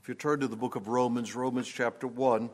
If you turn to the book of Romans chapter 1,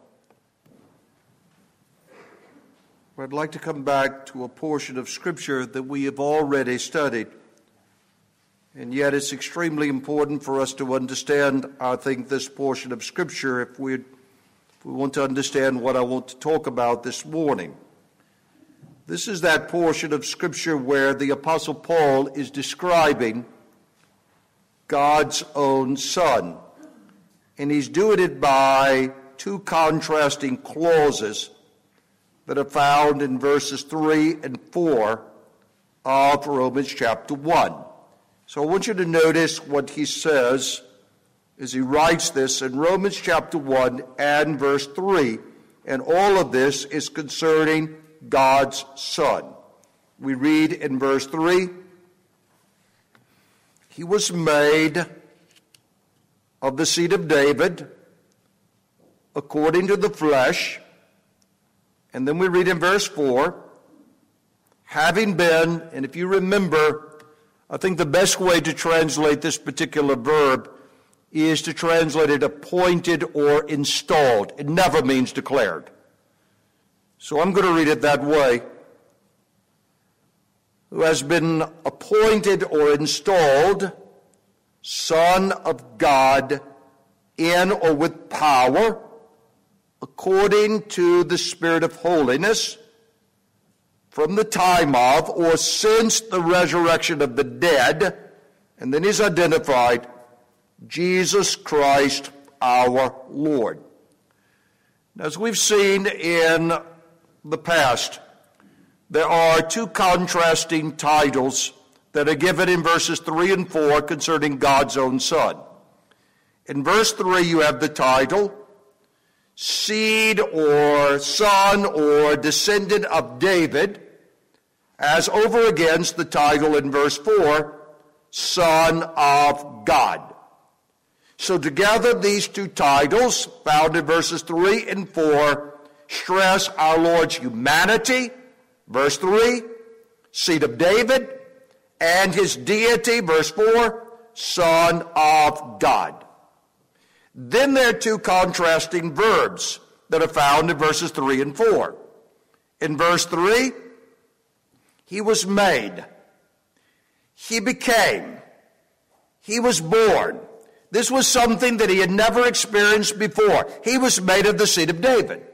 I'd like to come back to a portion of Scripture that we have already studied. And yet it's extremely important for us to understand, I think, this portion of Scripture if we want to understand what I want to talk about this morning. This is that portion of Scripture where the Apostle Paul is describing God's own Son. And he's doing it by two contrasting clauses that are found in verses 3 and 4 of Romans chapter 1. So I want you to notice what he says as he writes this in Romans chapter 1 and verse 3. And all of this is concerning God's Son. We read in verse 3, "He was made of the seed of David, according to the flesh." And then we read in verse 4, "having been," and if you remember, I think the best way to translate this particular verb is to translate it appointed or installed. It never means declared. So I'm going to read it that way. "Who has been appointed or installed Son of God in or with power, according to the Spirit of holiness, from the time of or since the resurrection of the dead," and then he's identified, "Jesus Christ our Lord." As we've seen in the past, there are two contrasting titles that are given in verses 3 and 4 concerning God's own Son. In verse 3, you have the title, Seed or Son or Descendant of David, as over against the title in verse 4, Son of God. So together these two titles, found in verses 3 and 4, stress our Lord's humanity, verse 3, seed of David, and his deity, verse 4, Son of God. Then there are two contrasting verbs that are found in verses 3 and 4. In verse 3, he was made, he became, he was born. This was something that he had never experienced before. He was made of the seed of David.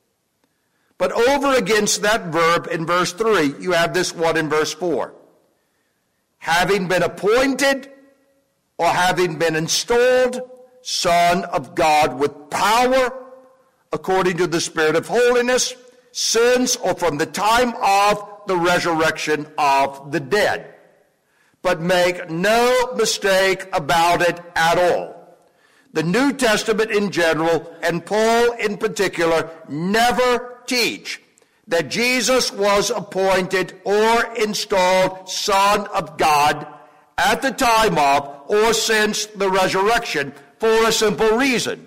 But over against that verb in verse 3, you have this one in verse 4. Having been appointed or having been installed, Son of God with power, according to the Spirit of holiness, since or from the time of the resurrection of the dead. But make no mistake about it at all. The New Testament in general, and Paul in particular, never teach that Jesus was appointed or installed Son of God at the time of or since the resurrection for a simple reason.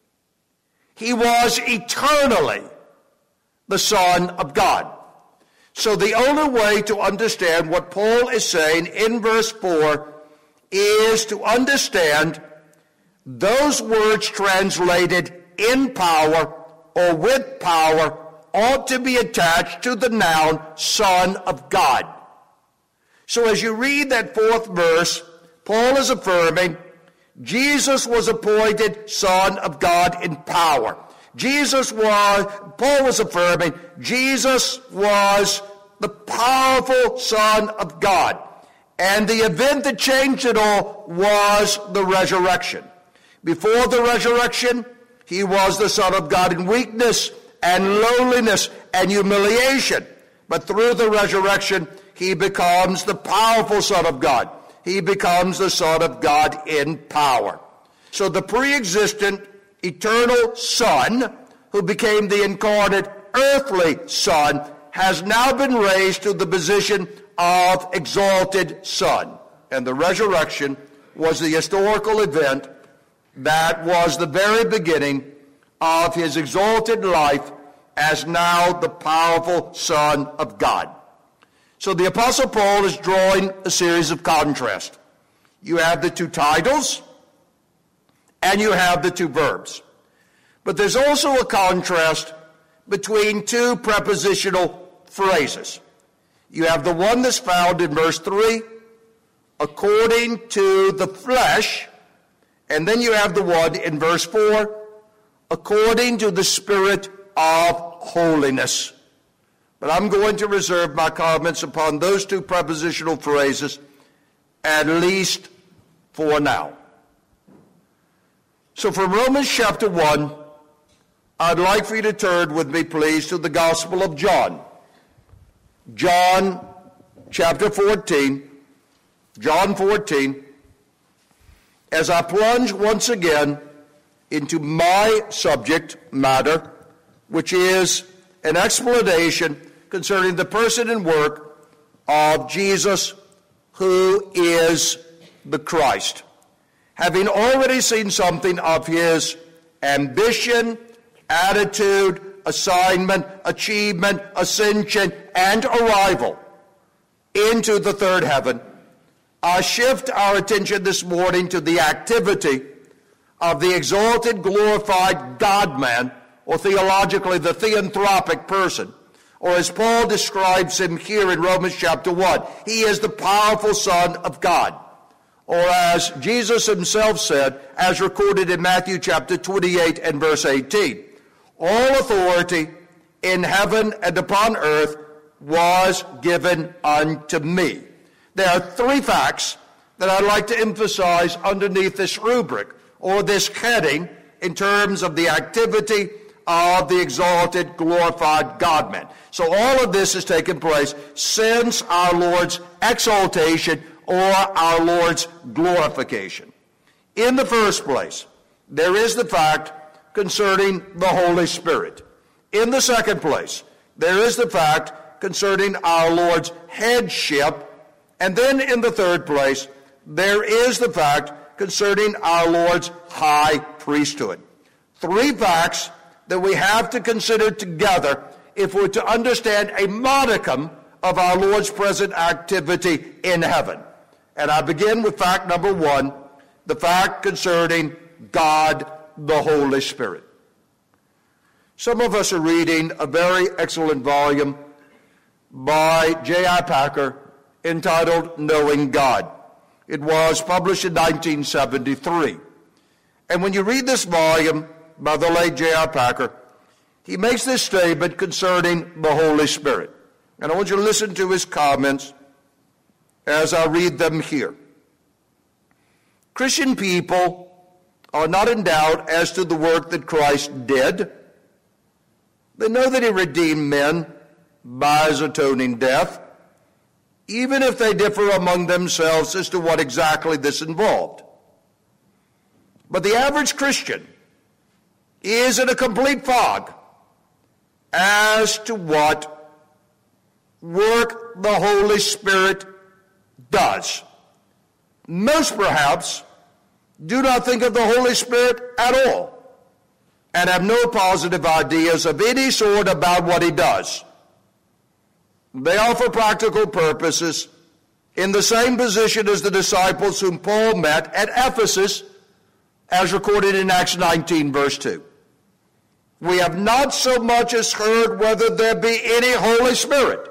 He was eternally the Son of God. So the only way to understand what Paul is saying in verse 4 is to understand those words translated in power or with power ought to be attached to the noun Son of God. So as you read that fourth verse, Paul is affirming Jesus was appointed Son of God in power. Paul was affirming Jesus was the powerful Son of God. And the event that changed it all was the resurrection. Before the resurrection, he was the Son of God in weakness and lowliness and humiliation. But through the resurrection, he becomes the powerful Son of God. He becomes the Son of God in power. So the pre-existent eternal Son, who became the incarnate earthly Son, has now been raised to the position of exalted Son. And the resurrection was the historical event that was the very beginning of his exalted life as now the powerful Son of God. So the Apostle Paul is drawing a series of contrasts. You have the two titles, and you have the two verbs. But there's also a contrast between two prepositional phrases. You have the one that's found in verse 3, according to the flesh, and then you have the one in verse 4, according to the Spirit of holiness. But I'm going to reserve my comments upon those two prepositional phrases, at least for now. So from Romans chapter 1, I'd like for you to turn with me, please, to the Gospel of John. John chapter 14. John 14. As I plunge once again into my subject matter, which is an explanation concerning the person and work of Jesus, who is the Christ. Having already seen something of his ambition, attitude, assignment, achievement, ascension, and arrival into the third heaven, I shift our attention this morning to the activity of the exalted, glorified God-man, or theologically the theanthropic person, or as Paul describes him here in Romans chapter 1, he is the powerful Son of God. Or as Jesus himself said, as recorded in Matthew chapter 28 and verse 18, all authority in heaven and upon earth was given unto me. There are three facts that I'd like to emphasize underneath this rubric, or this heading, in terms of the activity of the exalted, glorified God-man. So all of this has taken place since our Lord's exaltation or our Lord's glorification. In the first place, there is the fact concerning the Holy Spirit. In the second place, there is the fact concerning our Lord's headship. And then in the third place, there is the fact concerning our Lord's high priesthood. Three facts that we have to consider together if we're to understand a modicum of our Lord's present activity in heaven. And I begin with fact number one, the fact concerning God the Holy Spirit. Some of us are reading a very excellent volume by J.I. Packer entitled Knowing God. It was published in 1973. And when you read this volume by the late J.I. Packer, he makes this statement concerning the Holy Spirit. And I want you to listen to his comments as I read them here. Christian people are not in doubt as to the work that Christ did. They know that he redeemed men by his atoning death, even if they differ among themselves as to what exactly this involved. But the average Christian is in a complete fog as to what work the Holy Spirit does. Most perhaps do not think of the Holy Spirit at all and have no positive ideas of any sort about what he does. They are for practical purposes in the same position as the disciples whom Paul met at Ephesus, as recorded in Acts 19, verse 2. We have not so much as heard whether there be any Holy Spirit.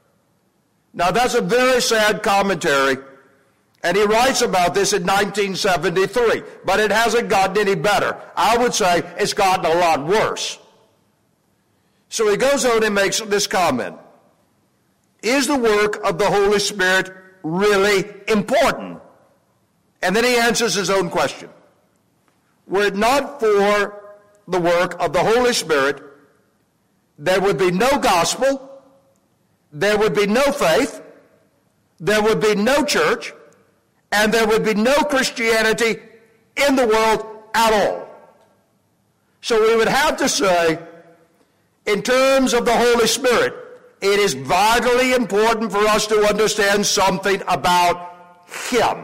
Now that's a very sad commentary, and he writes about this in 1973, but it hasn't gotten any better. I would say it's gotten a lot worse. So he goes on and makes this comment. Is the work of the Holy Spirit really important? And then he answers his own question. Were it not for the work of the Holy Spirit, there would be no gospel, there would be no faith, there would be no church, and there would be no Christianity in the world at all. So we would have to say, in terms of the Holy Spirit, it is vitally important for us to understand something about him.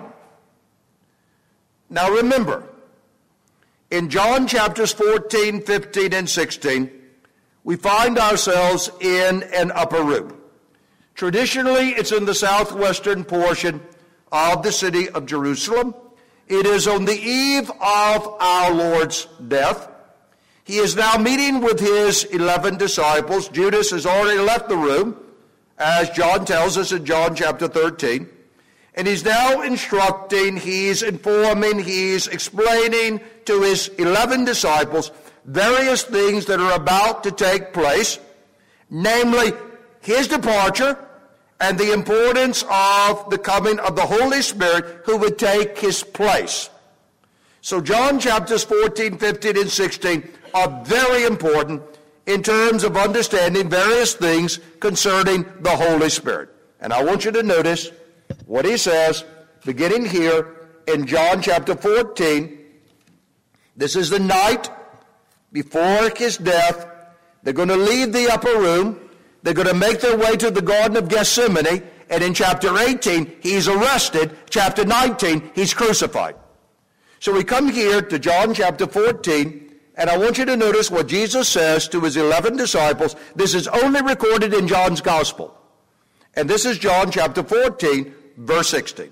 Now remember, in John chapters 14, 15, and 16, we find ourselves in an upper room. Traditionally, it's in the southwestern portion of the city of Jerusalem. It is on the eve of our Lord's death. He is now meeting with his 11 disciples. Judas has already left the room, as John tells us in John chapter 13. And he's now instructing, he's informing, he's explaining to his 11 disciples various things that are about to take place, namely his departure and the importance of the coming of the Holy Spirit who would take his place. So John chapters 14, 15, and 16 are very important in terms of understanding various things concerning the Holy Spirit. And I want you to notice what he says, beginning here in John chapter 14. This is the night before his death. They're going to leave the upper room. They're going to make their way to the Garden of Gethsemane. And in chapter 18, he's arrested. Chapter 19, he's crucified. So we come here to John chapter 14, and I want you to notice what Jesus says to his 11 disciples. This is only recorded in John's gospel. And this is John chapter 14, verse 16.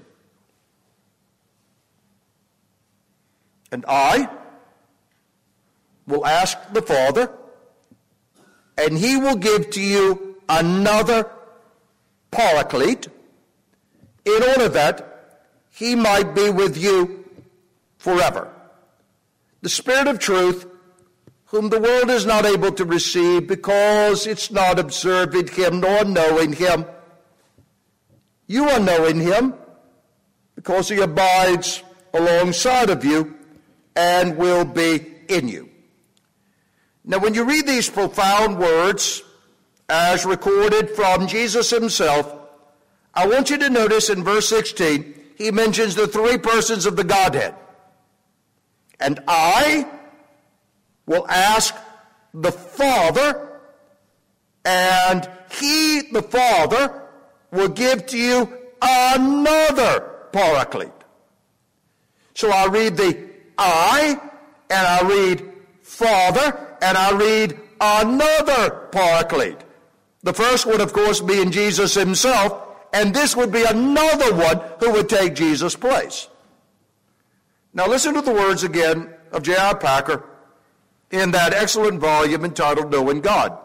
And I will ask the Father, and he will give to you another Paraclete, in order that he might be with you forever. The Spirit of truth, whom the world is not able to receive because it's not observing him nor knowing him. You are knowing him because he abides alongside of you and will be in you. Now, when you read these profound words as recorded from Jesus himself, I want you to notice in verse 16, he mentions the three persons of the Godhead. And I will ask the Father, and he, the Father, will give to you another Paraclete. So I read the I, and I read Father, and I read another Paraclete. The first would, of course, be in Jesus himself, and this would be another one who would take Jesus' place. Now listen to the words again of J.I. Packer in that excellent volume entitled Knowing God.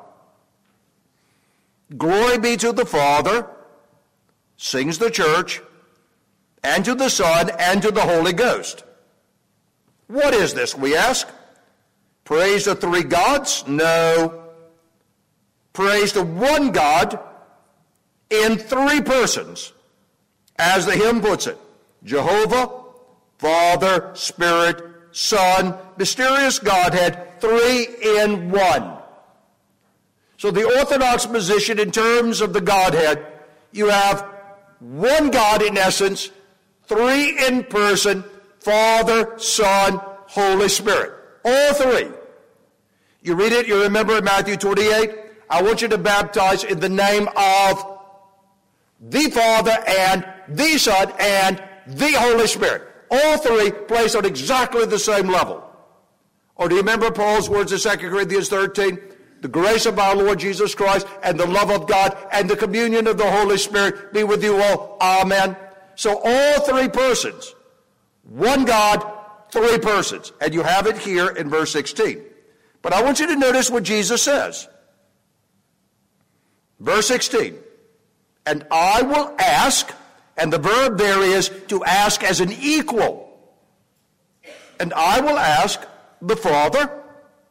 Glory be to the Father, sings the church, and to the Son, and to the Holy Ghost. What is this, we ask? Praise to three gods? No. Praise to one God in three persons, as the hymn puts it. Jehovah, Father, Spirit, Son, mysterious Godhead, three in one. So the orthodox position in terms of the Godhead, you have one God in essence, three in person, Father, Son, Holy Spirit. All three. You read it, you remember in Matthew 28, I want you to baptize in the name of the Father and the Son and the Holy Spirit. All three placed on exactly the same level. Or do you remember Paul's words in 2 Corinthians 13? The grace of our Lord Jesus Christ and the love of God and the communion of the Holy Spirit be with you all. Amen. So all three persons, one God, three persons. And you have it here in verse 16. But I want you to notice what Jesus says. Verse 16. And I will ask, and the verb there is to ask as an equal. And I will ask the Father,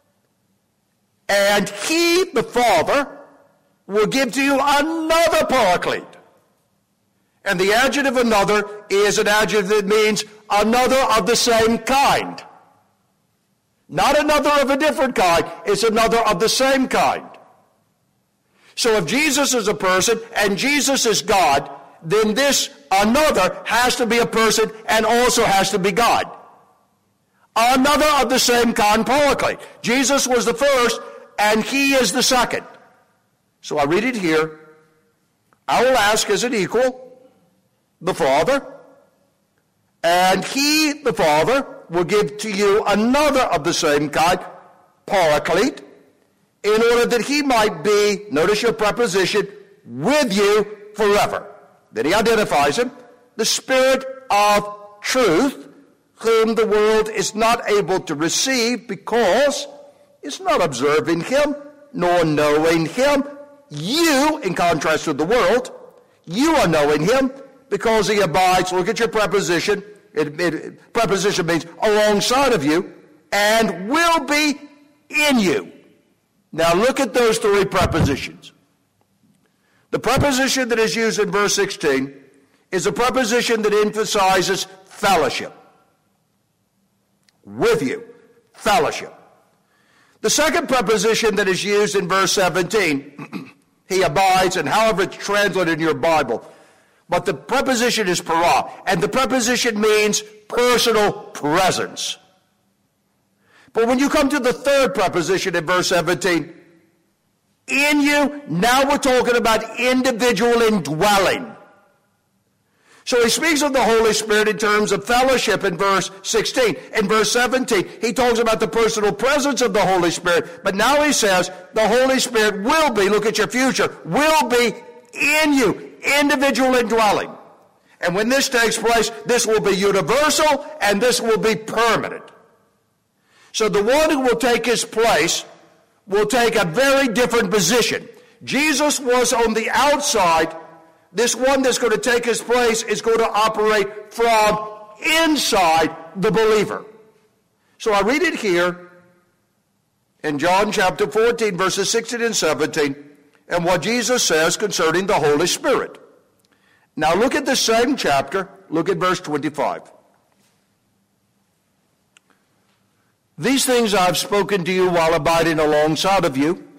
and he, the Father, will give to you another Paraclete. And the adjective another is an adjective that means another of the same kind. Not another of a different kind, it's another of the same kind. So if Jesus is a person and Jesus is God, then this another has to be a person and also has to be God. Another of the same kind Paraclete. Jesus was the first and he is the second. So I read it here. I will ask as an equal the Father, and he, the Father, will give to you another of the same kind, Paraclete, in order that he might be, notice your preposition, with you forever. Then he identifies him, the Spirit of truth, whom the world is not able to receive because it's not observing him nor knowing him. You, in contrast to the world, you are knowing him because he abides. Look at your preposition. Preposition means alongside of you and will be in you. Now look at those three prepositions. The preposition that is used in verse 16 is a preposition that emphasizes fellowship. With you. Fellowship. The second preposition that is used in verse 17, he abides, and however it's translated in your Bible, but the preposition is para, and the preposition means personal presence. But when you come to the third preposition in verse 17, in you, now we're talking about individual indwelling. So he speaks of the Holy Spirit in terms of fellowship in verse 16. In verse 17, he talks about the personal presence of the Holy Spirit. But now he says the Holy Spirit will be, look at your future, will be in you, individual indwelling. And when this takes place, this will be universal and this will be permanent. So the one who will take his place will take a very different position. Jesus was on the outside. This one that's going to take his place is going to operate from inside the believer. So I read it here in John chapter 14, verses 16 and 17, and what Jesus says concerning the Holy Spirit. Now look at the same chapter. Look at verse 25. These things I've spoken to you while abiding alongside of you,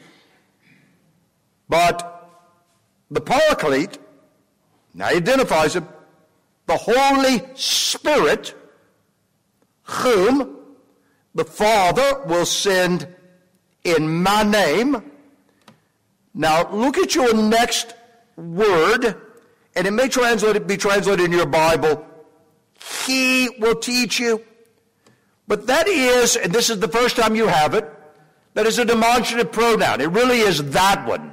but the Paraclete, now he identifies him, the Holy Spirit, whom the Father will send in my name. Now look at your next word, and it may be translated in your Bible, he will teach you. But that is, and this is the first time you have it, that is a demonstrative pronoun. It really is that one.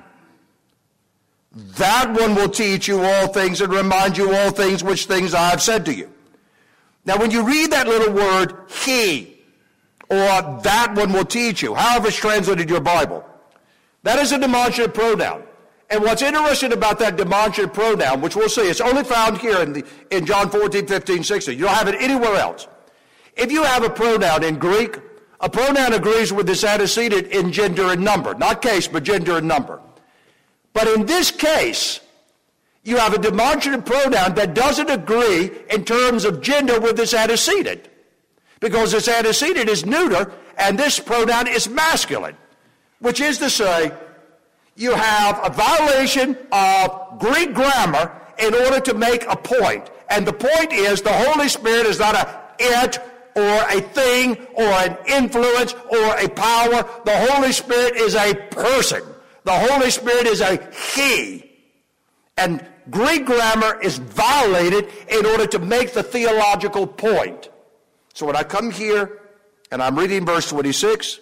That one will teach you all things and remind you all things which things I have said to you. Now when you read that little word, he, or that one will teach you, however it's translated in your Bible, that is a demonstrative pronoun. And what's interesting about that demonstrative pronoun, which we'll see, it's only found here in John 14, 15, 16. You don't have it anywhere else. If you have a pronoun in Greek, a pronoun agrees with its antecedent in gender and number. Not case, but gender and number. But in this case, you have a demonstrative pronoun that doesn't agree in terms of gender with its antecedent. Because its antecedent is neuter, and this pronoun is masculine. Which is to say, you have a violation of Greek grammar in order to make a point. And the point is the Holy Spirit is not a it, or a thing, or an influence, or a power. The Holy Spirit is a person. The Holy Spirit is a he. And Greek grammar is violated in order to make the theological point. So when I come here, and I'm reading verse 26,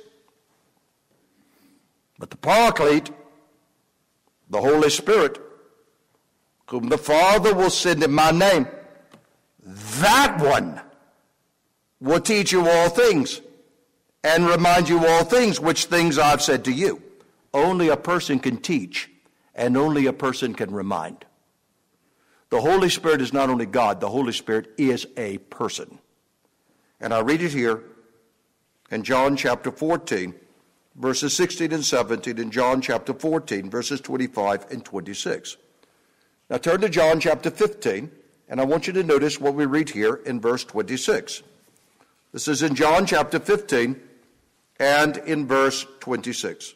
but the Paraclete, the Holy Spirit, whom the Father will send in my name, that one will teach you all things and remind you all things, which things I've said to you. Only a person can teach, and only a person can remind. The Holy Spirit is not only God, the Holy Spirit is a person. And I read it here in John chapter 14, verses 16 and 17, and John chapter 14, verses 25 and 26. Now turn to John chapter 15, and I want you to notice what we read here in verse 26. This is in John chapter 15 and in verse 26.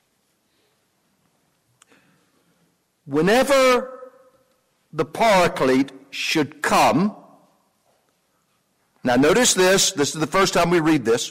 Whenever the Paraclete should come, now notice this is the first time we read this,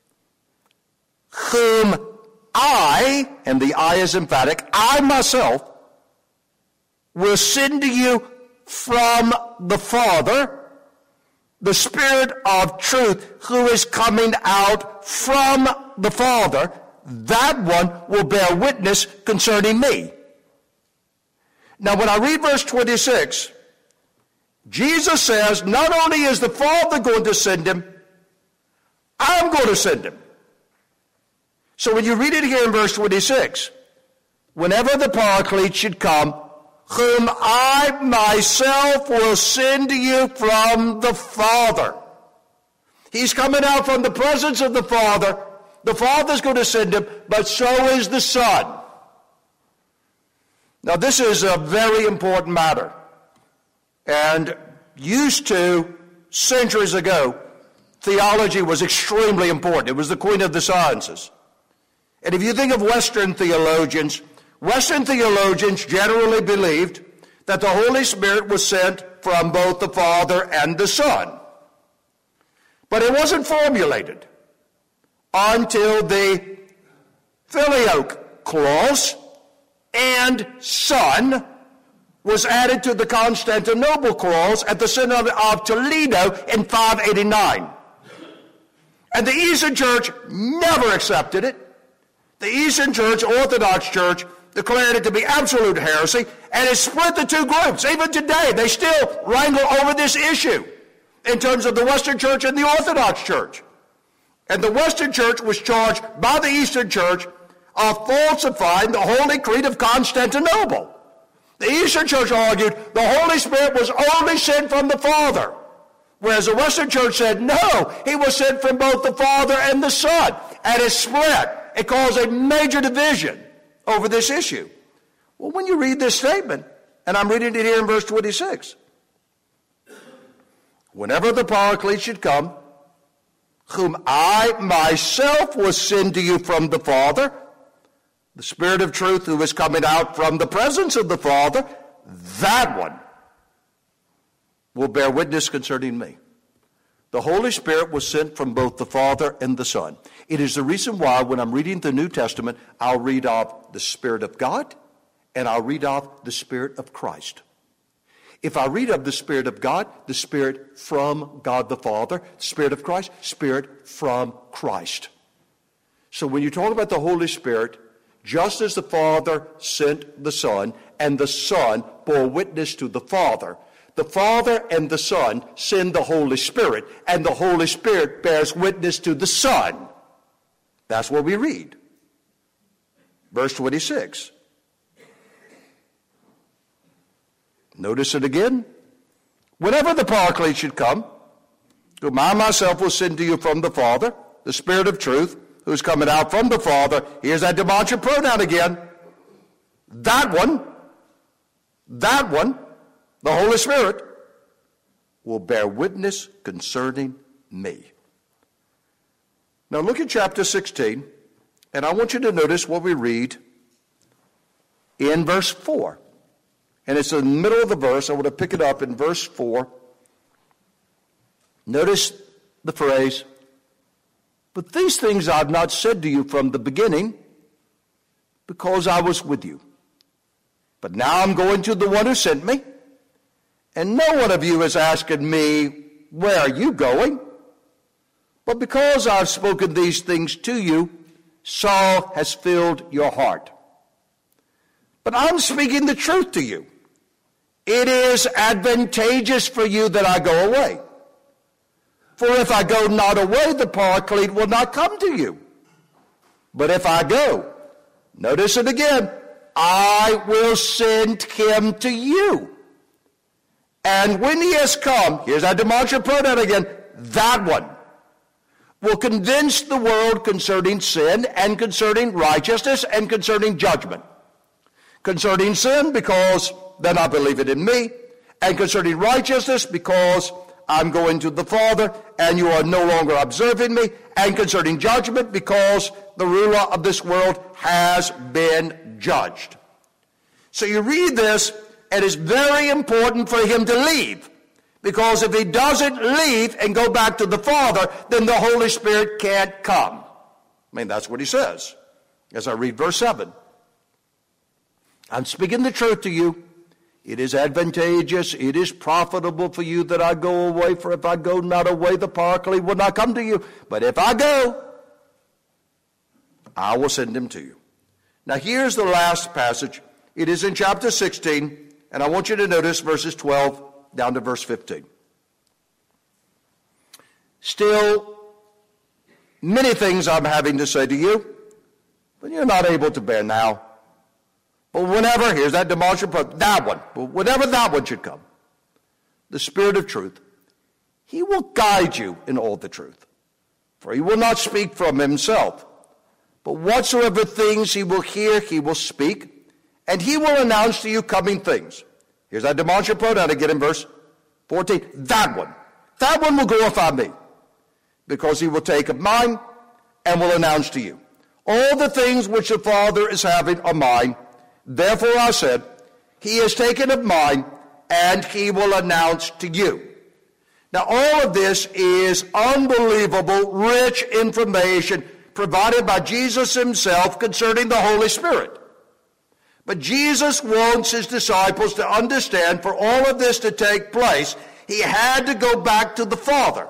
whom I, and the I is emphatic, I myself will send to you from the Father, the Spirit of truth who is coming out from the Father, that one will bear witness concerning me. Now when I read verse 26, Jesus says, not only is the Father going to send him, I'm going to send him. So when you read it here in verse 26, whenever the Paraclete should come, whom I myself will send to you from the Father. He's coming out from the presence of the Father. The Father's going to send him, but so is the Son. Now this is a very important matter. And used to, centuries ago, theology was extremely important. It was the queen of the sciences. And if you think of Western theologians generally believed that the Holy Spirit was sent from both the Father and the Son. But it wasn't formulated until the Filioque clause and Son was added to the Constantinople clause at the Synod of Toledo in 589. And the Eastern Church never accepted it. The Eastern Church, Orthodox Church, declared it to be absolute heresy, and it split the two groups. Even today, they still wrangle over this issue in terms of the Western Church and the Orthodox Church. And the Western Church was charged by the Eastern Church of falsifying the Holy Creed of Constantinople. The Eastern Church argued the Holy Spirit was only sent from the Father, whereas the Western Church said, no, he was sent from both the Father and the Son. And it split. It caused a major division over this issue. Well, when you read this statement, and I'm reading it here in verse 26, whenever the Paraclete should come, whom I myself will send to you from the Father, the Spirit of truth who is coming out from the presence of the Father, that one will bear witness concerning me. The Holy Spirit was sent from both the Father and the Son. It is the reason why when I'm reading the New Testament, I'll read of the Spirit of God and I'll read of the Spirit of Christ. If I read of the Spirit of God, the Spirit from God the Father, Spirit of Christ, Spirit from Christ. So when you talk about the Holy Spirit, just as the Father sent the Son and the Son bore witness to the Father and the Son send the Holy Spirit, and the Holy Spirit bears witness to the Son. That's what we read. Verse 26. Notice it again. Whenever the Paraclete should come, whom I myself will send to you from the Father, the Spirit of truth, who's coming out from the Father. Here's that demonstrative pronoun again. That one, the Holy Spirit, will bear witness concerning me. Now look at chapter 16, and I want you to notice what we read in verse 4. And it's in the middle of the verse. I want to pick it up in verse 4. Notice the phrase, but these things I have not said to you from the beginning, because I was with you. But now I'm going to the one who sent me, and no one of you is asking me, where are you going? But because I've spoken these things to you, Saul has filled your heart. But I'm speaking the truth to you. It is advantageous for you that I go away. For if I go not away, the Paraclete will not come to you. But if I go, notice it again, I will send him to you. And when he has come, here's that demonstrative pronoun again, that one will convince the world concerning sin and concerning righteousness and concerning judgment. Concerning sin, because they're not believing in me, and concerning righteousness, because I'm going to the Father, and you are no longer observing me, and concerning judgment, because the ruler of this world has been judged. So you read this, and it's very important for him to leave, because if he doesn't leave and go back to the Father, then the Holy Spirit can't come. I mean, that's what he says, as I read verse 7. I'm speaking the truth to you. It is advantageous, it is profitable for you that I go away, for if I go not away, the Paraclete will not come to you. But if I go, I will send him to you. Now here's the last passage. It is in chapter 16, and I want you to notice verses 12 down to verse 15. Still, many things I'm having to say to you, but you're not able to bear now. But whenever, here's that demonstrative, that one, but whenever that one should come, the Spirit of truth, he will guide you in all the truth. For he will not speak from himself, but whatsoever things he will hear, he will speak, and he will announce to you coming things. Here's that demonstrative pronoun again in verse 14. That one will glorify me, because he will take of mine and will announce to you. All the things which the Father is having are mine. Therefore I said, he has taken of mine, and he will announce to you. Now all of this is unbelievable, rich information provided by Jesus himself concerning the Holy Spirit. But Jesus wants his disciples to understand for all of this to take place, he had to go back to the Father.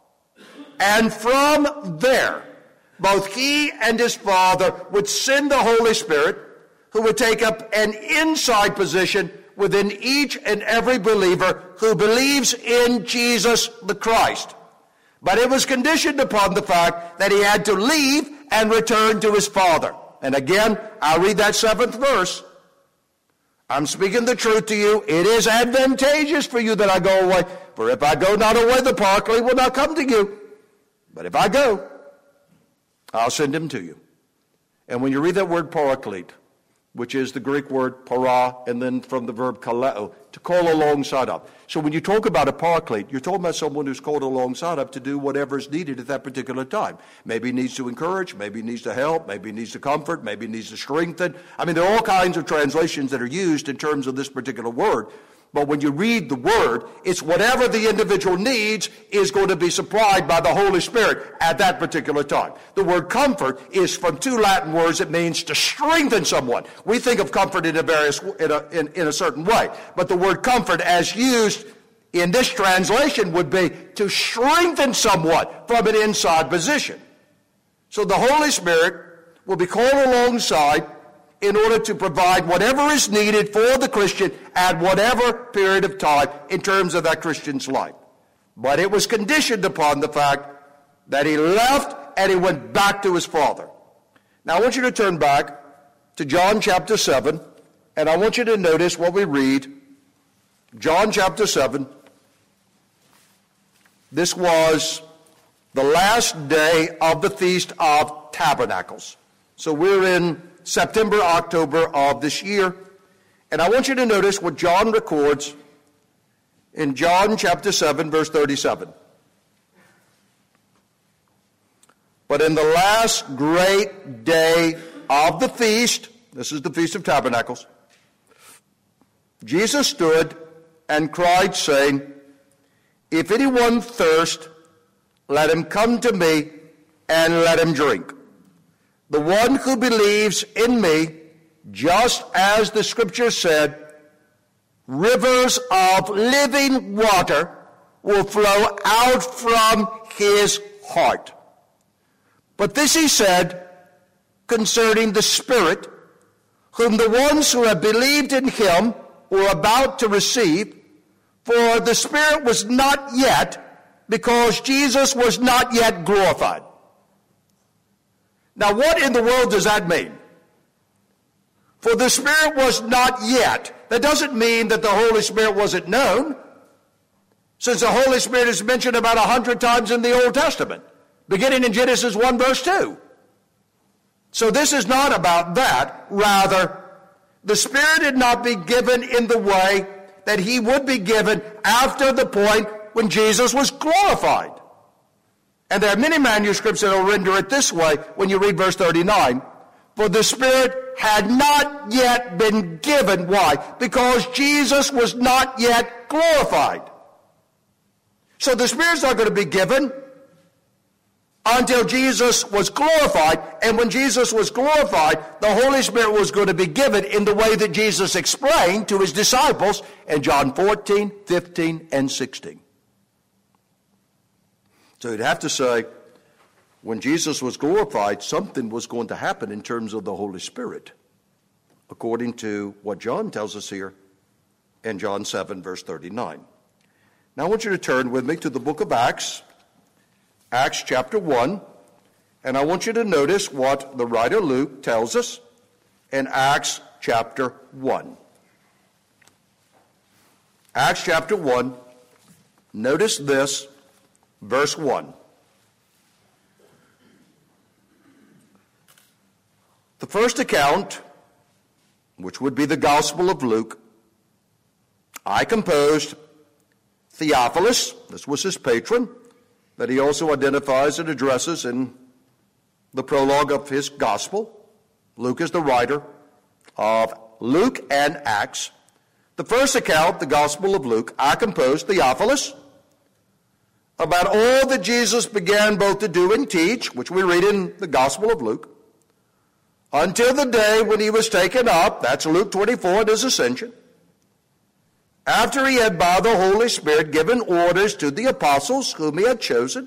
And from there, both he and his Father would send the Holy Spirit, who would take up an inside position within each and every believer who believes in Jesus the Christ. But it was conditioned upon the fact that he had to leave and return to his Father. And again, I'll read that 7th verse. I'm speaking the truth to you. It is advantageous for you that I go away. For if I go not away, the Paraclete will not come to you. But if I go, I'll send him to you. And when you read that word Paraclete, which is the Greek word para, and then from the verb kaleo, to call alongside of. So when you talk about a paraclete, you're talking about someone who's called alongside of to do whatever is needed at that particular time. Maybe he needs to encourage, maybe he needs to help, maybe he needs to comfort, maybe he needs to strengthen. I mean, there are all kinds of translations that are used in terms of this particular word. But when you read the word, it's whatever the individual needs is going to be supplied by the Holy Spirit at that particular time. The word comfort is from 2 Latin words. It means to strengthen someone. We think of comfort in a certain way. But the word comfort as used in this translation would be to strengthen someone from an inside position. So the Holy Spirit will be called alongside in order to provide whatever is needed for the Christian at whatever period of time in terms of that Christian's life. But it was conditioned upon the fact that he left and he went back to his Father. Now I want you to turn back to John chapter 7, and I want you to notice what we read. John chapter 7. This was the last day of the Feast of Tabernacles. So we're in September, October of this year. And I want you to notice what John records in John chapter 7, verse 37. But in the last great day of the feast, this is the Feast of Tabernacles, Jesus stood and cried, saying, if anyone thirst, let him come to me and let him drink. The one who believes in me, just as the Scripture said, rivers of living water will flow out from his heart. But this he said concerning the Spirit, whom the ones who have believed in him were about to receive, for the Spirit was not yet, because Jesus was not yet glorified. Now, what in the world does that mean? For the Spirit was not yet. That doesn't mean that the Holy Spirit wasn't known, since the Holy Spirit is mentioned about 100 times in the Old Testament, beginning in Genesis 1, verse 2. So this is not about that. Rather, the Spirit had not been given in the way that he would be given after the point when Jesus was glorified. And there are many manuscripts that will render it this way when you read verse 39. For the Spirit had not yet been given. Why? Because Jesus was not yet glorified. So the Spirit's not going to be given until Jesus was glorified. And when Jesus was glorified, the Holy Spirit was going to be given in the way that Jesus explained to his disciples in John 14, 15, and 16. So you'd have to say, when Jesus was glorified, something was going to happen in terms of the Holy Spirit, according to what John tells us here in John 7, verse 39. Now I want you to turn with me to the book of Acts, Acts chapter 1, and I want you to notice what the writer Luke tells us in Acts chapter 1. Acts chapter 1, notice this, verse 1. The first account, which would be the Gospel of Luke, I composed Theophilus, this was his patron, that he also identifies and addresses in the prologue of his Gospel. Luke is the writer of Luke and Acts. The first account, the Gospel of Luke, I composed Theophilus, about all that Jesus began both to do and teach, which we read in the Gospel of Luke, until the day when he was taken up, that's Luke 24, at his ascension, after he had by the Holy Spirit given orders to the apostles whom he had chosen.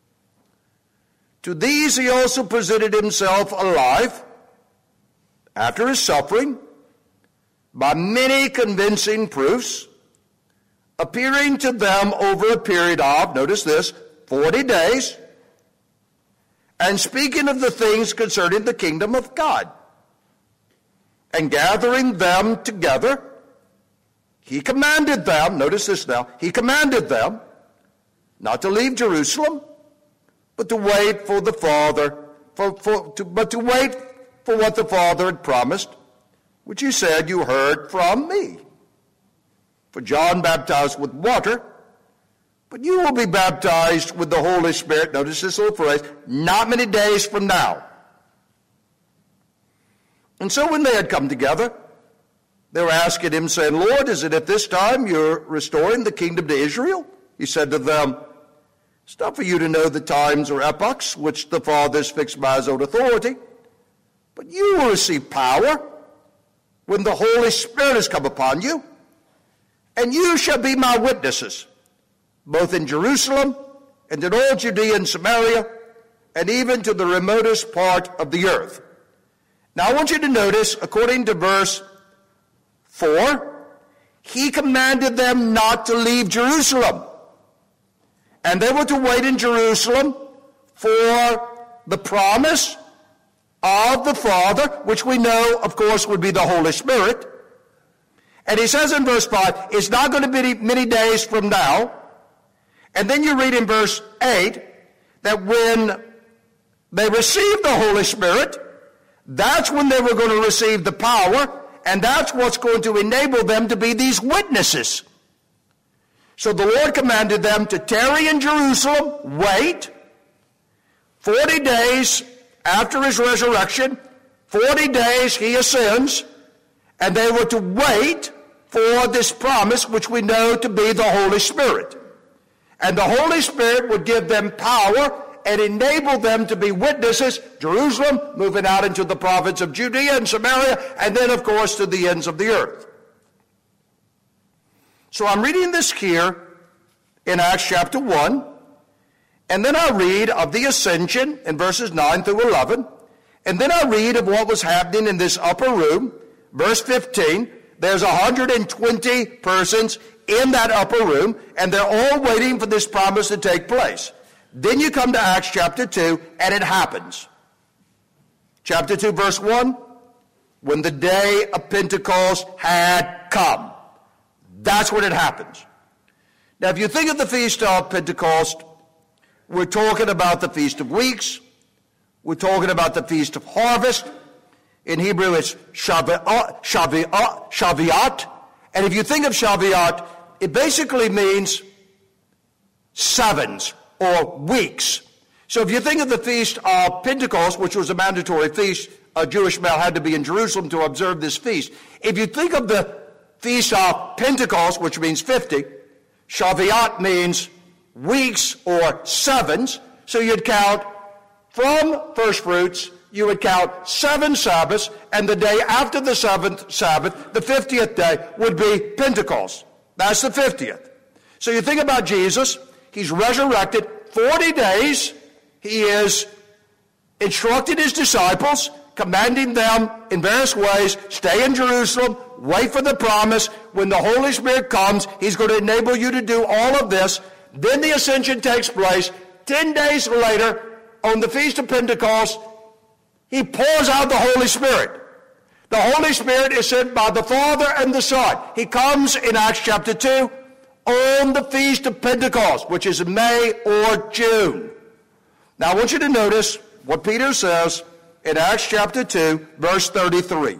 To these he also presented himself alive after his suffering by many convincing proofs, appearing to them over a period of, notice this, 40 days, and speaking of the things concerning the kingdom of God. And gathering them together, he commanded them, notice this now, he commanded them not to leave Jerusalem, but to wait for the Father, but to wait for what the Father had promised, which he said, you heard from me. For John baptized with water, but you will be baptized with the Holy Spirit, notice this little phrase, not many days from now. And so when they had come together, they were asking him, saying, Lord, is it at this time you're restoring the kingdom to Israel? He said to them, it's not for you to know the times or epochs which the Father has fixed by his own authority, but you will receive power when the Holy Spirit has come upon you, and you shall be my witnesses, both in Jerusalem and in all Judea and Samaria, and even to the remotest part of the earth. Now I want you to notice, according to verse 4, he commanded them not to leave Jerusalem. And they were to wait in Jerusalem for the promise of the Father, which we know, of course, would be the Holy Spirit. And he says in verse 5, it's not going to be many days from now. And then you read in verse 8 that when they received the Holy Spirit, that's when they were going to receive the power, and that's what's going to enable them to be these witnesses. So the Lord commanded them to tarry in Jerusalem, wait 40 days after his resurrection, 40 days he ascends, and they were to wait for this promise, which we know to be the Holy Spirit. And the Holy Spirit would give them power and enable them to be witnesses, Jerusalem, moving out into the province of Judea and Samaria, and then, of course, to the ends of the earth. So I'm reading this here in Acts chapter 1, and then I read of the ascension in verses 9 through 11, and then I read of what was happening in this upper room, verse 15. There's 120 persons in that upper room, and they're all waiting for this promise to take place. Then you come to Acts chapter 2, and it happens. Chapter 2, verse 1, when the day of Pentecost had come. That's when it happens. Now, if you think of the Feast of Pentecost, we're talking about the Feast of Weeks. We're talking about the Feast of Harvest. In Hebrew, it's Shavuot. And if you think of Shavuot, it basically means sevens or weeks. So if you think of the Feast of Pentecost, which was a mandatory feast, a Jewish male had to be in Jerusalem to observe this feast. If you think of the Feast of Pentecost, which means 50, Shavuot means weeks or sevens. So you'd count from first fruits, you would count 7 Sabbaths, and the day after the 7th Sabbath, the 50th day, would be Pentecost. That's the 50th. So you think about Jesus, he's resurrected 40 days, he is instructed his disciples, commanding them in various ways, stay in Jerusalem, wait for the promise. When the Holy Spirit comes, he's going to enable you to do all of this. Then the ascension takes place. 10 days later, on the Feast of Pentecost, he pours out the Holy Spirit. The Holy Spirit is sent by the Father and the Son. He comes in Acts chapter 2 on the Feast of Pentecost, which is May or June. Now I want you to notice what Peter says in Acts chapter 2, verse 33.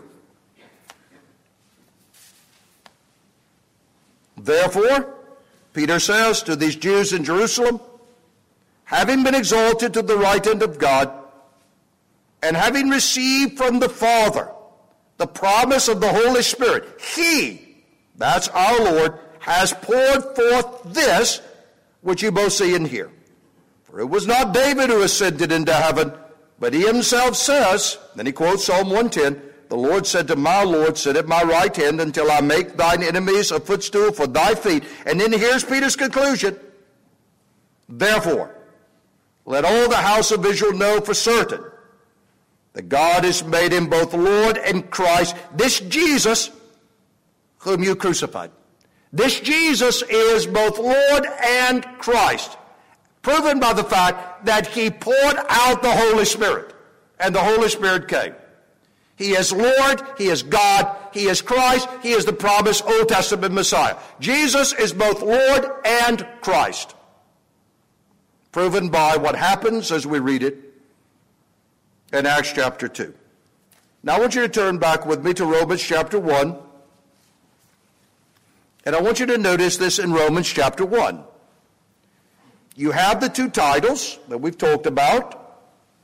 Therefore, Peter says to these Jews in Jerusalem, having been exalted to the right hand of God, and having received from the Father the promise of the Holy Spirit, he, that's our Lord, has poured forth this, which you both see and hear. For it was not David who ascended into heaven, but he himself says, then he quotes Psalm 110, the Lord said to my Lord, sit at my right hand until I make thine enemies a footstool for thy feet. And then here's Peter's conclusion. Therefore, let all the house of Israel know for certain that God has made him both Lord and Christ, this Jesus whom you crucified. This Jesus is both Lord and Christ, proven by the fact that he poured out the Holy Spirit, and the Holy Spirit came. He is Lord, he is God, he is Christ, he is the promised Old Testament Messiah. Jesus is both Lord and Christ, proven by what happens as we read it in Acts chapter 2. Now I want you to turn back with me to Romans chapter 1. And I want you to notice this in Romans chapter 1. You have the two titles that we've talked about.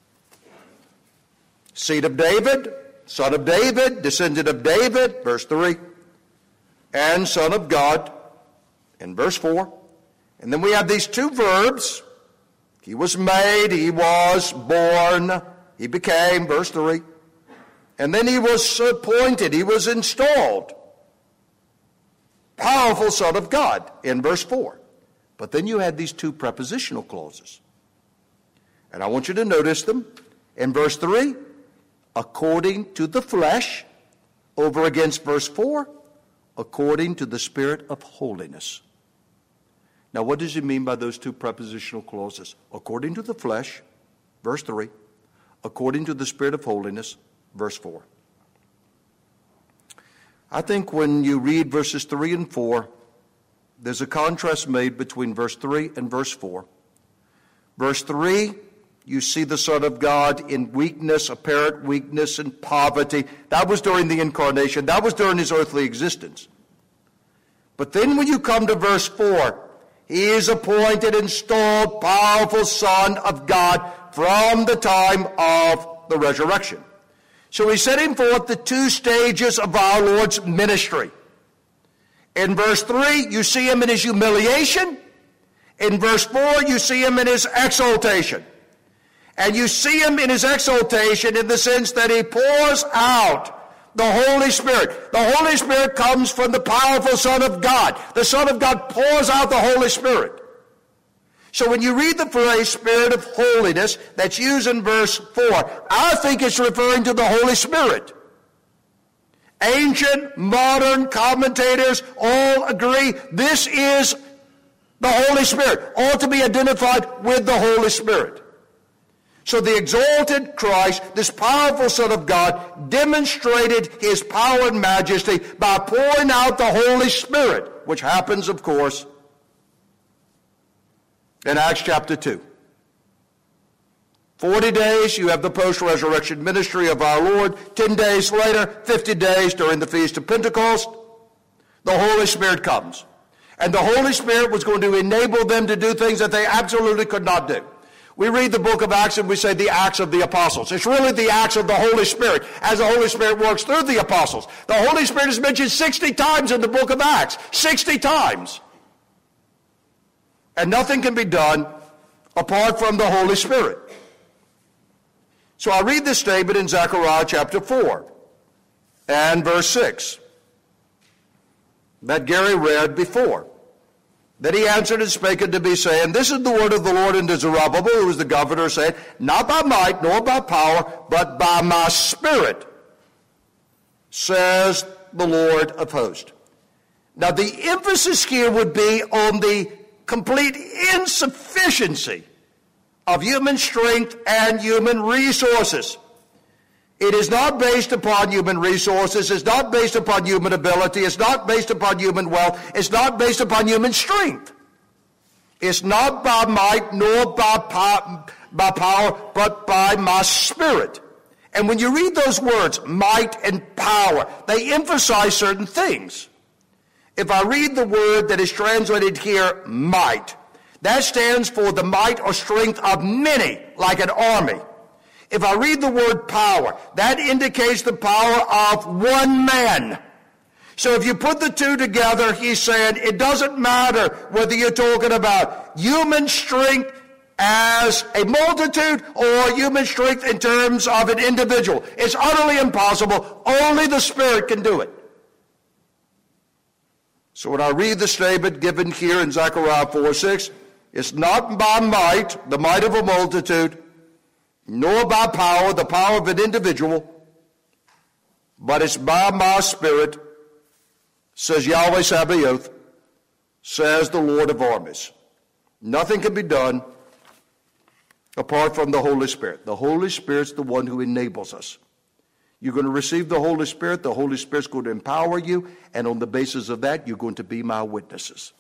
Seed of David, son of David, descendant of David, verse 3. And son of God, in verse 4. And then we have these two verbs. He was made, he was born, he became, verse 3. And then he was appointed, he was installed. Powerful Son of God, in verse 4. But then you had these two prepositional clauses. And I want you to notice them. In verse 3, according to the flesh, over against verse 4, according to the Spirit of holiness. Now what does he mean by those two prepositional clauses? According to the flesh, verse 3, according to the Spirit of holiness, verse 4. I think when you read verses 3 and 4, there's a contrast made between verse 3 and verse 4. Verse 3, you see the Son of God in weakness, apparent weakness and poverty. That was during the incarnation. That was during his earthly existence. But then when you come to verse 4, he is appointed, installed, powerful Son of God from the time of the resurrection. So he's setting forth the two stages of our Lord's ministry. In verse 3, you see him in his humiliation. In verse 4, you see him in his exaltation. And you see him in his exaltation in the sense that he pours out the Holy Spirit. The Holy Spirit comes from the powerful Son of God. The Son of God pours out the Holy Spirit. So when you read the phrase Spirit of holiness that's used in verse 4, I think it's referring to the Holy Spirit. Ancient, modern commentators all agree this is the Holy Spirit, all to be identified with the Holy Spirit. So the exalted Christ, this powerful Son of God, demonstrated his power and majesty by pouring out the Holy Spirit, which happens, of course, in Acts chapter 2. 40 days, you have the post-resurrection ministry of our Lord. 10 days later, 50 days during the Feast of Pentecost, the Holy Spirit comes. And the Holy Spirit was going to enable them to do things that they absolutely could not do. We read the book of Acts and we say the Acts of the Apostles. It's really the Acts of the Holy Spirit as the Holy Spirit works through the apostles. The Holy Spirit is mentioned 60 times in the book of Acts. 60 times. And nothing can be done apart from the Holy Spirit. So I read this statement in Zechariah chapter 4 and verse 6 that Gary read before. Then he answered and spake unto me, saying, This is the word of the Lord unto Zerubbabel, who was the governor, saying, Not by might, nor by power, but by my Spirit, says the Lord of hosts. Now the emphasis here would be on the complete insufficiency of human strength and human resources. It is not based upon human resources. It's not based upon human ability. It's not based upon human wealth. It's not based upon human strength. It's not by might nor by power, but by my Spirit. And when you read those words, might and power, they emphasize certain things. If I read the word that is translated here, might, that stands for the might or strength of many, like an army. If I read the word power, that indicates the power of one man. So if you put the two together, he's saying it doesn't matter whether you're talking about human strength as a multitude or human strength in terms of an individual. It's utterly impossible. Only the Spirit can do it. So when I read the statement given here in Zechariah 4:6, it's not by might, the might of a multitude, nor by power, the power of an individual, but it's by my Spirit, says Yahweh Sabaoth, says the Lord of armies. Nothing can be done apart from the Holy Spirit. The Holy Spirit's the one who enables us. You're going to receive the Holy Spirit. The Holy Spirit's going to empower you, and on the basis of that, you're going to be my witnesses.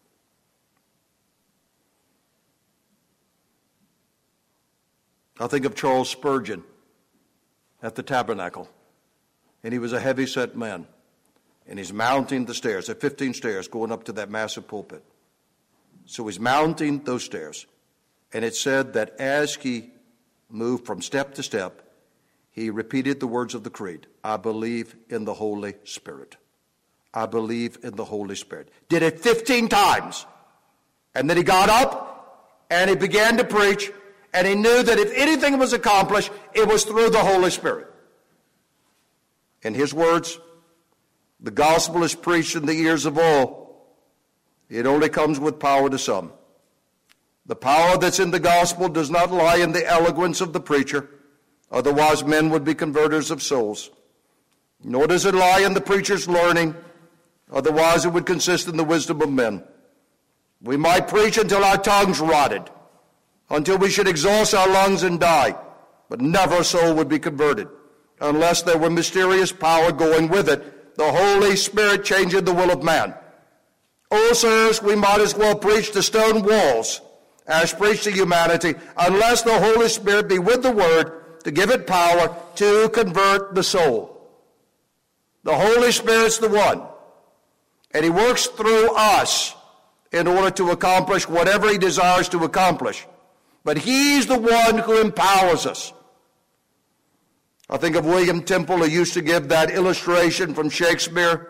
I think of Charles Spurgeon at the Tabernacle, and he was a heavy-set man, and he's mounting the stairs. There are 15 stairs going up to that massive pulpit. So he's mounting those stairs, and it said that as he moved from step to step, he repeated the words of the creed, I believe in the Holy Spirit. I believe in the Holy Spirit. Did it 15 times. And then he got up, and he began to preach, and he knew that if anything was accomplished, it was through the Holy Spirit. In his words, the gospel is preached in the ears of all. It only comes with power to some. The power that's in the gospel does not lie in the eloquence of the preacher, otherwise men would be converters of souls. Nor does it lie in the preacher's learning, otherwise it would consist in the wisdom of men. We might preach until our tongues rotted, until we should exhaust our lungs and die, but never a soul would be converted, unless there were mysterious power going with it, the Holy Spirit changing the will of man. Oh, sirs, we might as well preach to stone walls as preach to humanity, unless the Holy Spirit be with the Word to give it power to convert the soul. The Holy Spirit's the one, and He works through us in order to accomplish whatever He desires to accomplish. But He's the one who empowers us. I think of William Temple, who used to give that illustration from Shakespeare.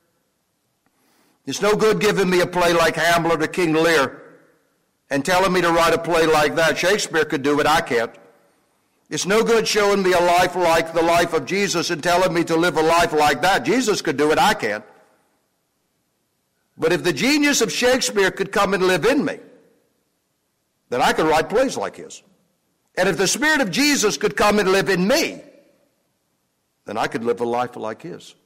It's no good giving me a play like Hamlet or King Lear and telling me to write a play like that. Shakespeare could do it, I can't. It's no good showing me a life like the life of Jesus and telling me to live a life like that. Jesus could do it, I can't. But if the genius of Shakespeare could come and live in me, then I could write plays like his. And if the Spirit of Jesus could come and live in me, then I could live a life like his.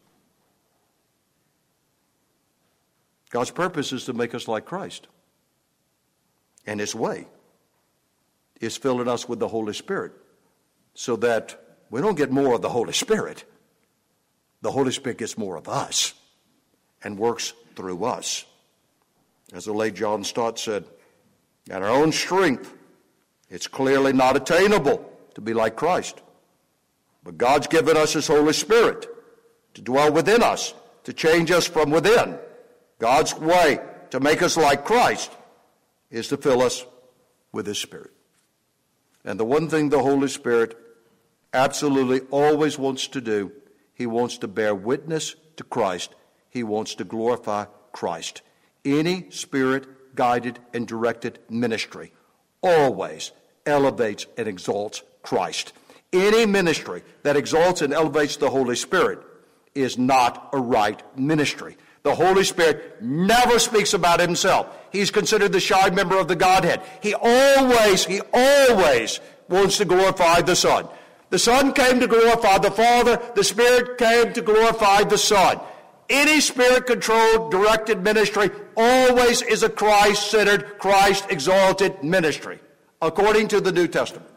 God's purpose is to make us like Christ. And His way is filling us with the Holy Spirit so that we don't get more of the Holy Spirit. The Holy Spirit gets more of us and works through us. As the late John Stott said, in our own strength, it's clearly not attainable to be like Christ. But God's given us His Holy Spirit to dwell within us, to change us from within. God's way to make us like Christ is to fill us with His Spirit. And the one thing the Holy Spirit absolutely always wants to do, He wants to bear witness to Christ. He wants to glorify Christ. Any Spirit-guided and directed ministry always elevates and exalts Christ. Any ministry that exalts and elevates the Holy Spirit is not a right ministry. The Holy Spirit never speaks about himself. He's considered the shy member of the Godhead. He always wants to glorify the Son. The Son came to glorify the Father. The Spirit came to glorify the Son. Any Spirit-controlled, directed ministry always is a Christ-centered, Christ-exalted ministry, according to the New Testament.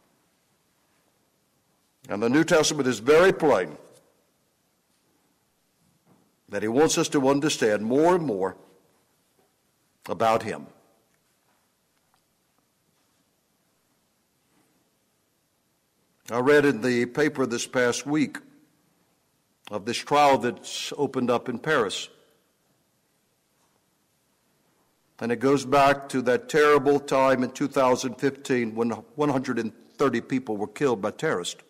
And the New Testament is very plain that he wants us to understand more and more about him. I read in the paper this past week of this trial that's opened up in Paris. And it goes back to that terrible time in 2015 when 130 people were killed by terrorists.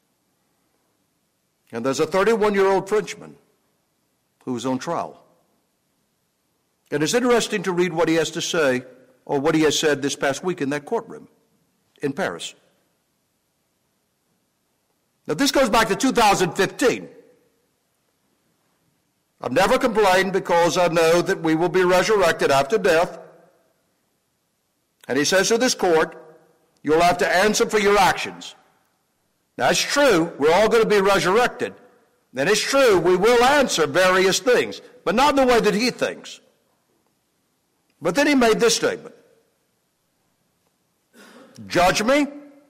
And there's a 31-year-old Frenchman who's on trial. And it's interesting to read what he has to say, or what he has said this past week in that courtroom in Paris. Now, this goes back to 2015. I've never complained because I know that we will be resurrected after death. And he says to this court, you'll have to answer for your actions. Now, it's true, we're all going to be resurrected. And it's true, we will answer various things, but not in the way that he thinks. But then he made this statement. Judge me.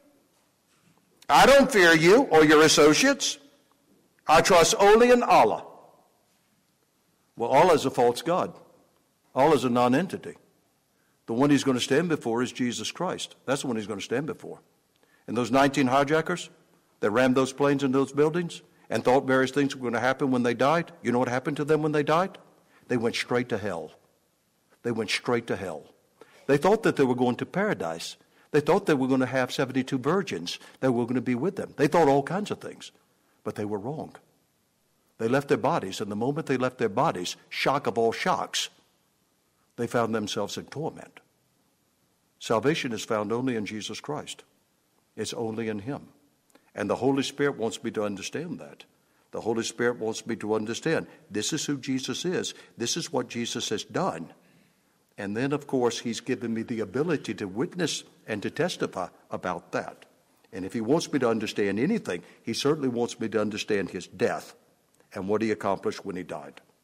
I don't fear you or your associates. I trust only in Allah. Well, Allah is a false God. Allah is a non-entity. The one he's going to stand before is Jesus Christ. That's the one he's going to stand before. And those 19 hijackers that rammed those planes in those buildings and thought various things were going to happen when they died, you know what happened to them when they died? They went straight to hell. They went straight to hell. They thought that they were going to paradise. They thought they were going to have 72 virgins that were going to be with them. They thought all kinds of things, but they were wrong. They left their bodies, and the moment they left their bodies, shock of all shocks, they found themselves in torment. Salvation is found only in Jesus Christ. It's only in him. And the Holy Spirit wants me to understand that. The Holy Spirit wants me to understand this is who Jesus is. This is what Jesus has done. And then, of course, he's given me the ability to witness and to testify about that. And if he wants me to understand anything, he certainly wants me to understand his death and what he accomplished when he died.